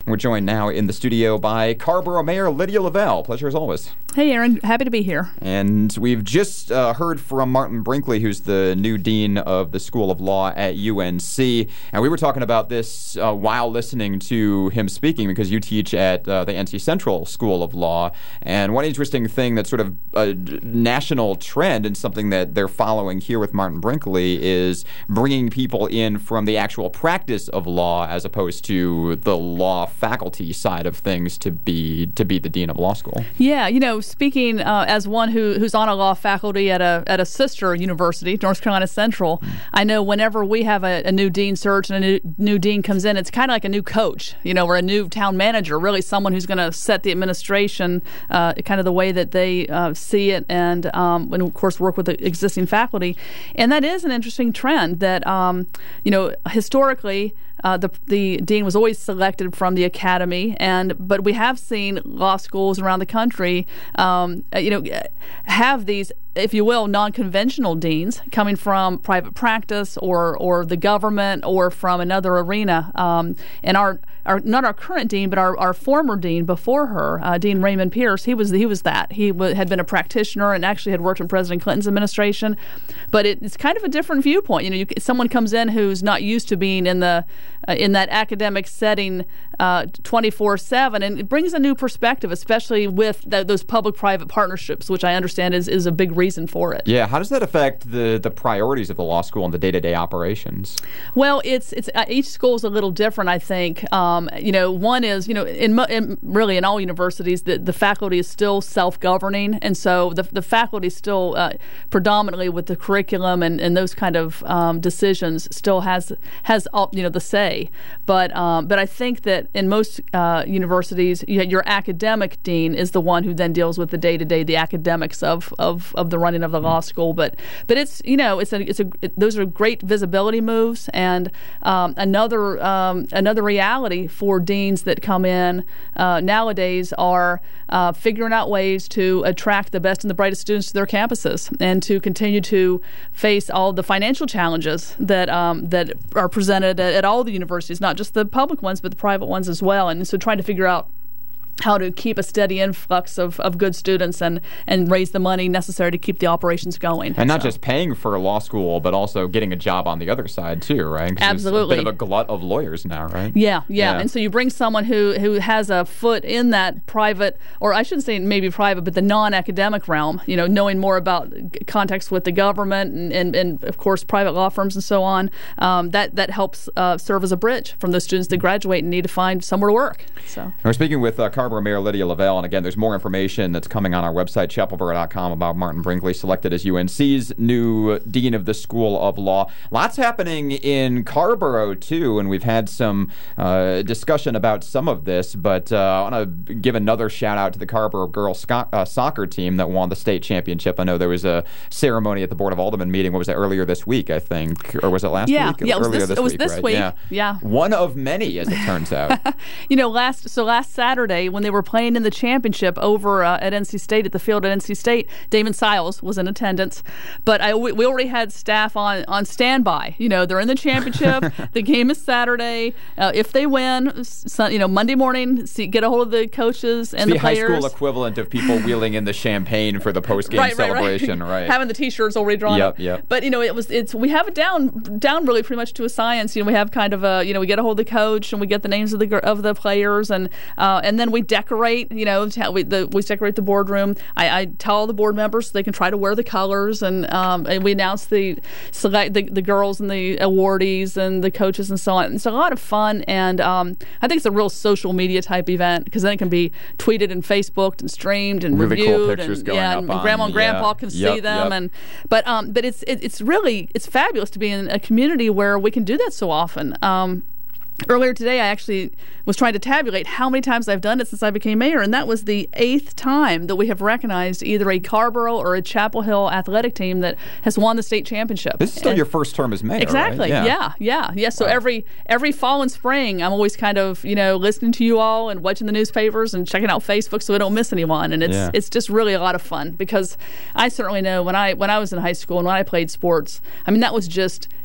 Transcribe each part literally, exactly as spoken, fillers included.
We're joined now in the studio by Carrboro Mayor Lydia Lavelle. Pleasure as always. Hey, Aaron. Happy to be here. And we've just uh, heard from Martin Brinkley, who's the new dean of the School of Law at U N C. And we were talking about this uh, while listening to him speaking, because you teach at uh, the N C Central School of Law. And one interesting thing that's sort of a national trend and something that they're following here with Martin Brinkley is bringing people in from the actual practice of law as opposed to the law faculty side of things to be to be the dean of law school. Yeah, you know, speaking uh, as one who who's on a law faculty at a at a sister university, North Carolina Central, mm. I know whenever we have a, a new dean search and a new, new dean comes in, it's kind of like a new coach, you know, or a new town manager, really someone who's going to set the administration uh, kind of the way that they uh, see it, and, um, and of course work with the existing faculty. And that is an interesting trend that, um, you know, historically, Uh, the the dean was always selected from the academy, and but we have seen law schools around the country, um, you know, have these, if you will, non-conventional deans coming from private practice or or the government or from another arena. Um, and our our not our current dean, but our, our former dean before her, uh, Dean Raymond Pierce, he was he was that he w- had been a practitioner and actually had worked in President Clinton's administration. But it, it's kind of a different viewpoint. You know, you, someone comes in who's not used to being in the uh, in that academic setting uh, twenty-four seven, and it brings a new perspective, especially with the, those public-private partnerships, which I understand is, is a big reason for it. Yeah, how does that affect the, the priorities of the law school and the day-to-day operations? Well, it's it's uh, each school is a little different, I think. Um, you know, one is, you know, in, in really in all universities, the, the faculty is still self-governing, and so the the faculty is still uh, predominantly with the curriculum and, and those kind of um, decisions still has has all, you know, the say. But um, but I think that in most uh, universities, you, your academic dean is the one who then deals with the day-to-day, the academics of, of, of the running of the law school. But but it's you know it's a it's a it, those are great visibility moves, and um, another um, another reality for deans that come in uh, nowadays are uh, figuring out ways to attract the best and the brightest students to their campuses, and to continue to face all the financial challenges that um, that are presented at, at all the universities, not just the public ones, but the private ones as well. And so trying to figure out how to keep a steady influx of, of good students and, and raise the money necessary to keep the operations going. And not so. just paying for a law school, but also getting a job on the other side too, right? 'Cause Absolutely. There's a bit of a glut of lawyers now, right? Yeah, yeah, yeah. And so you bring someone who, who has a foot in that private, or I shouldn't say maybe private, but the non-academic realm, you know, knowing more about contacts with the government and, and, and of course, private law firms and so on, um, that, that helps uh, serve as a bridge from those students that graduate and need to find somewhere to work. So We're speaking with uh, Carrboro Mayor Lydia Lavelle, and again, there's more information that's coming on our website, chapel borough dot com, about Martin Brinkley, selected as U N C's new dean of the School of Law. Lots happening in Carrboro, too, and we've had some uh, discussion about some of this, but uh, I want to give another shout-out to the Carrboro girls sco- uh, soccer team that won the state championship. I know there was a ceremony at the Board of Aldermen meeting, what was it, earlier this week, I think, or was it last yeah, week? Yeah, it was earlier this, this it was week, this right? week. Yeah. yeah. One of many, as it turns out. You know, last so last Saturday when they were playing in the championship over uh, at N C State, at the field at N C State, Damon Siles was in attendance. But I, we, we already had staff on, on standby. You know, they're in the championship. The game is Saturday. Uh, if they win, sun, you know, Monday morning, see, get a hold of the coaches and it's the, the players. high school equivalent of people wheeling in the champagne for the post-game right, celebration, right, right? Having the T-shirts already drawn yep, up. Yep. But you know, it was it's we have it down down really pretty much to a science. You know, we have kind of a you know we get a hold of the coach and we get the names of the of the players and uh, and then we decorate. You know, we the, we decorate the boardroom. I, I tell all the board members so they can try to wear the colors, and um, and we announce the select the, the girls and the awardees and the coaches and so on. It's a lot of fun, and um, I think it's a real social media type event because then it can be tweeted and Facebooked and streamed and really reviewed. Cool pictures and, going yeah, up and on, grandma and grandpa yeah. can yep, see them, yep. and but um, but it's it, it's really it's fabulous to be in a community where we can do that so often. Um, Earlier today, I actually was trying to tabulate how many times I've done it since I became mayor, and that was the eighth time that we have recognized either a Carrboro or a Chapel Hill athletic team that has won the state championship. This is still and your first term as mayor, exactly. right? Yeah, yeah, yeah. So wow. every every fall and spring, I'm always kind of you know listening to you all and watching the newspapers and checking out Facebook so I don't miss anyone, and it's yeah. it's just really a lot of fun because I certainly know when I when I was in high school and when I played sports, I mean that was just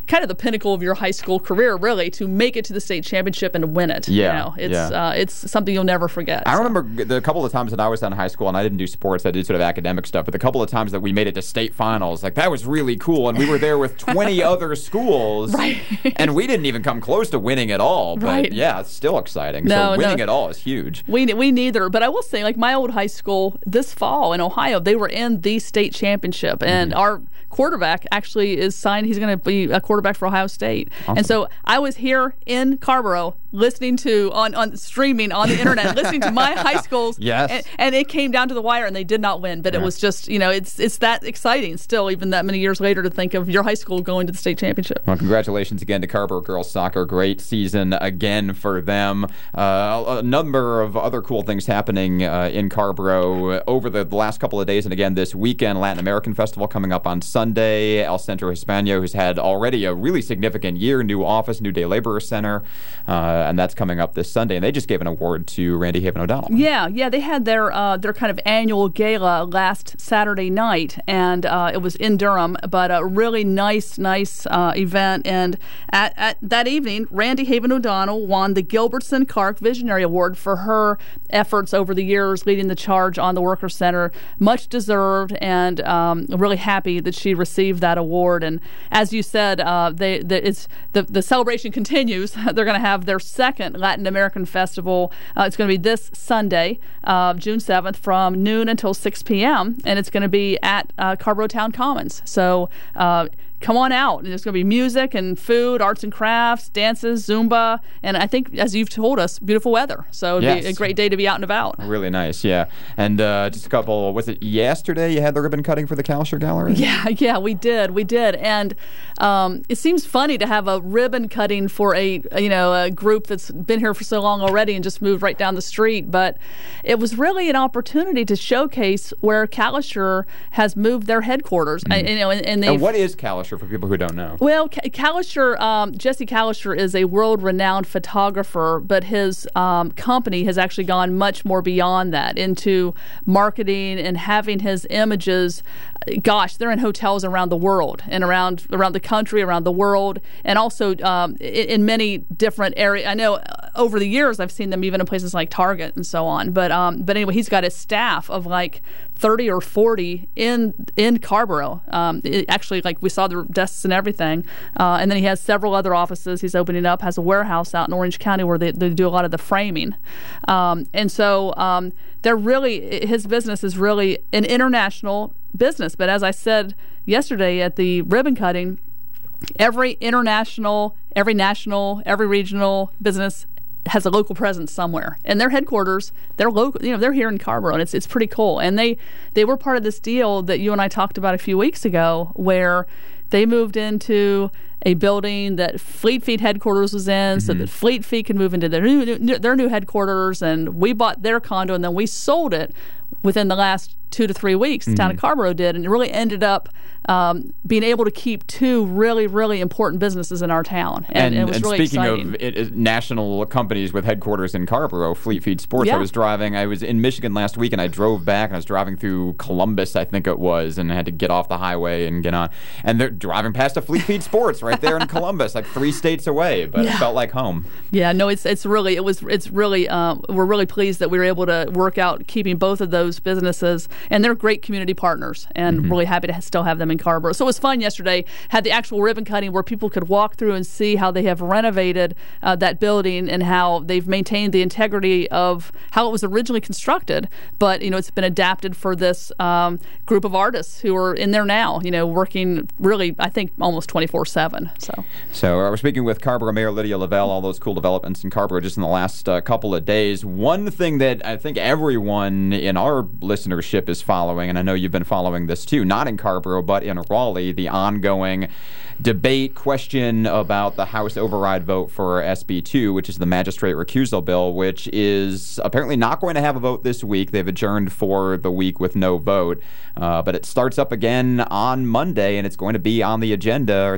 kind of the pinnacle of your high school career, really, to make it to the state championship and win it. Yeah, you know, it's yeah. uh, it's something you'll never forget. I so. remember the couple of times that I was in high school, and I didn't do sports, I did sort of academic stuff, but the couple of times that we made it to state finals, like that was really cool, and we were there with twenty other schools, right. and we didn't even come close to winning at all, but right. yeah, it's still exciting. No, so winning no. it all is huge. We we neither, but I will say, like my old high school this fall in Ohio, they were in the state championship, and mm-hmm. our quarterback actually is signed. He's going to be a quarterback for Ohio State. Awesome. And so I was here in Carrboro listening to, on, on streaming on the internet, listening to my high schools. Yes. And, and it came down to the wire, and they did not win. But yeah. it was just, you know, it's it's that exciting still, even that many years later, to think of your high school going to the state championship. Well, congratulations again to Carrboro girls soccer. Great season again for them. Uh, a number of other cool things happening uh, in Carrboro over the, the last couple of days. And again, this weekend, Latin American Festival coming up on Sunday. El Centro Hispano, who's had already a really significant year, new office, new day laborer center, uh, and that's coming up this Sunday. And they just gave an award to Randy Haven O'Donnell. Yeah, yeah, they had their uh, their kind of annual gala last Saturday night, and uh, it was in Durham, but a really nice, nice uh, event. And at, at that evening, Randy Haven O'Donnell won the Gilbertson Clark Visionary Award for her efforts over the years leading the charge on the Worker Center. Much deserved, and um, really happy that she received that award. And as you said, uh, they, the, it's, the, the celebration continues. They're going to have their second Latin American Festival. Uh, it's going to be this Sunday, uh, June seventh, from noon until six p.m., and it's going to be at uh, Carrboro Town Commons. So uh, come on out. There's going to be music and food, arts and crafts, dances, Zumba, and I think, as you've told us, beautiful weather. So it'd yes. be a great day to be out and about. Really nice, yeah. And uh, just a couple, was it yesterday you had the ribbon cutting for the Calisher Gallery? Yeah, yeah, we did. We did. And um, it seems funny to have a ribbon cutting for a, you know, a group that's been here for so long already and just moved right down the street. But it was really an opportunity to showcase where Calisher has moved their headquarters. Mm. I, you know, and, and, and what is Calisher for people who don't know? Well, Calisher, um, Jesse Calisher is a world-renowned photographer, but his um, company has actually gone much more beyond that into marketing and having his images. Gosh, they're in hotels around the world and around around the country, around the world, and also um, in, in many different areas. I know over the years I've seen them even in places like Target and so on. But um, but anyway, he's got a staff of like thirty or forty in in Carrboro. Um, it, actually, like we saw the desks and everything. Uh, and then he has several other offices he's opening up, has a warehouse out in Orange County where they, they do a lot of the framing. Um, and so um, they're really, his business is really an international business. But as I said yesterday at the ribbon cutting, every international, every national, every regional business has a local presence somewhere, and their headquarters, they're local. You know, they're here in Carrboro, and it's it's pretty cool. And they they were part of this deal that you and I talked about a few weeks ago, where they moved into a building that Fleet Feet headquarters was in, mm-hmm. so that Fleet Feet could move into their new, new their new headquarters, and we bought their condo, and then we sold it within the last two to three weeks. The mm-hmm. town of Carrboro did, and it really ended up um, being able to keep two really, really important businesses in our town. And, and, and it was and really speaking exciting. of it, it, national companies with headquarters in Carrboro, Fleet Feet Sports, yeah. I was driving, I was in Michigan last week, and I drove back, and I was driving through Columbus, I think it was, and I had to get off the highway and get on. And they're driving past a Fleet Feet Sports right there in Columbus, like three states away, but yeah. it felt like home. Yeah, no, it's it's really, it was, it's really, um, we're really pleased that we were able to work out keeping both of those businesses, and they're great community partners, and mm-hmm. really happy to still have them in Carrboro. So it was fun yesterday, had the actual ribbon cutting where people could walk through and see how they have renovated uh, that building and how they've maintained the integrity of how it was originally constructed, but, you know, it's been adapted for this um, group of artists who are in there now, you know, working really, I think, almost twenty-four seven. So so uh, we're speaking with Carrboro Mayor Lydia Lavelle, all those cool developments in Carrboro just in the last uh, couple of days. One thing that I think everyone in our listenership is following, and I know you've been following this too, not in Carrboro, but in Raleigh, the ongoing debate, question about the House override vote for S B two, which is the magistrate recusal bill, which is apparently not going to have a vote this week. They've adjourned for the week with no vote. Uh, but it starts up again on Monday, and it's going to be on the agenda, or it's going to be on the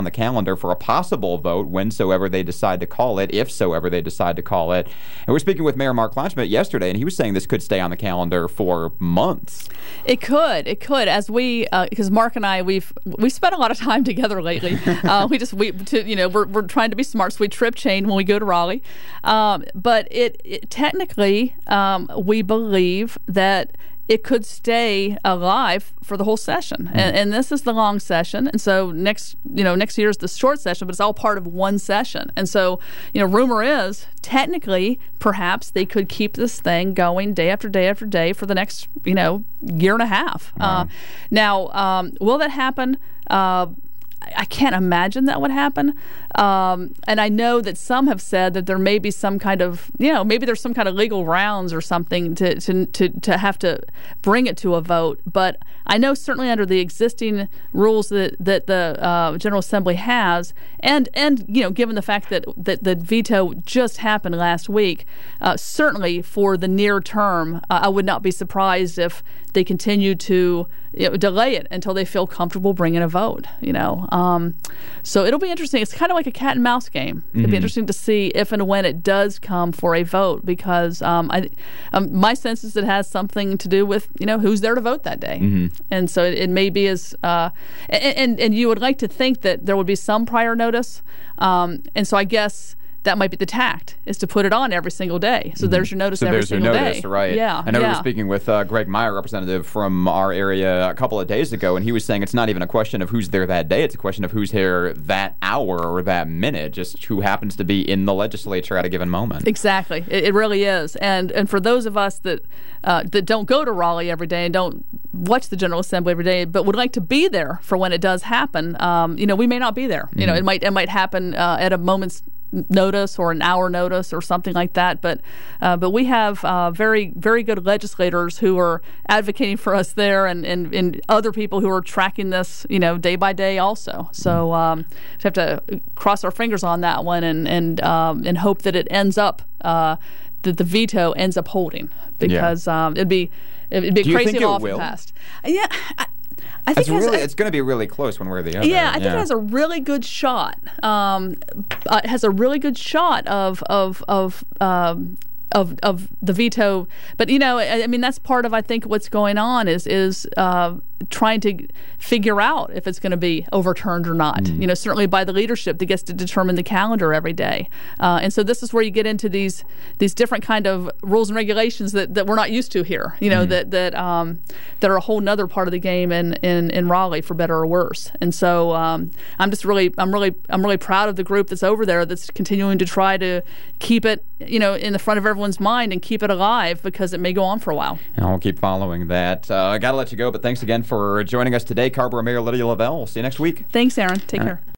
the calendar for a possible vote whensoever they decide to call it, if so ever they decide to call it. And we're speaking with Mayor Mark Kleinschmidt yesterday, and he was saying this could stay on the calendar for months. It could. It could. As we, because uh, Mark and I, we've we spent a lot of time together lately. uh, we just, we, to, you know, we're, we're trying to be smart, so we trip chain when we go to Raleigh. Um, but it, it technically, um, we believe that it could stay alive for the whole session. Mm-hmm. And, and this is the long session. And so next, you know, next year is the short session, but it's all part of one session. And so, you know, rumor is technically perhaps they could keep this thing going day after day after day for the next, you know, year and a half. Wow. Uh, now, um, will that happen? Uh, I can't imagine that would happen. Um, and I know that some have said that there may be some kind of, you know, maybe there's some kind of legal grounds or something to, to, to, to have to bring it to a vote. But I know certainly under the existing rules that, that the uh, General Assembly has, and, and you know, given the fact that, that the veto just happened last week, uh, certainly for the near term, uh, I would not be surprised if they continue to you know, delay it until they feel comfortable bringing a vote, you know. Um, so it'll be interesting. It's kind of like a cat and mouse game. It'll mm-hmm. be interesting to see if and when it does come for a vote, because um, I, um, my sense is it has something to do with, you know, who's there to vote that day. Mm-hmm. And so it, it may be as, uh, and, and, and you would like to think that there would be some prior notice. Um, and so I guess that might be the tact, is to put it on every single day. So mm-hmm. there's your notice so every there's single your notice, day. Right. Yeah. I know yeah. we were speaking with uh, Greg Meyer, representative from our area, a couple of days ago, and he was saying it's not even a question of who's there that day. It's a question of who's here that hour or that minute, just who happens to be in the legislature at a given moment. Exactly. It, it really is. And and for those of us that uh, that don't go to Raleigh every day and don't watch the General Assembly every day, but would like to be there for when it does happen, um, you know, we may not be there. Mm-hmm. You know, it might it might happen uh, at a moment's notice or an hour notice or something like that, but uh, but we have uh, very very good legislators who are advocating for us there, and, and, and other people who are tracking this, you know, day by day also. So um, we have to cross our fingers on that one and and um, and hope that it ends up uh, that the veto ends up holding, because yeah. um, it'd be it'd be a crazy law if it passed. Yeah. I, I think it's, really, a, it's going to be really close one way or the other. Yeah, I think yeah. it has a really good shot. Um, it has a really good shot of of of um, of of the veto. But you know, I, I mean, that's part of I think what's going on is is uh, trying to figure out if it's going to be overturned or not. Mm. You know, certainly by the leadership that gets to determine the calendar every day. Uh, and so this is where you get into these these different kind of rules and regulations that, that we're not used to here. You know, mm. that that um, that are a whole nother part of the game in, in, in Raleigh, for better or worse. And so um, I'm just really I'm really I'm really proud of the group that's over there that's continuing to try to keep it, you know, in the front of everyone's mind and keep it alive, because it may go on for a while. And I'll keep following that. Uh, I got to let you go, but thanks again for joining us today, Carrboro Mayor Lydia Lavelle. We'll see you next week. Thanks, Aaron. Take All care. Right.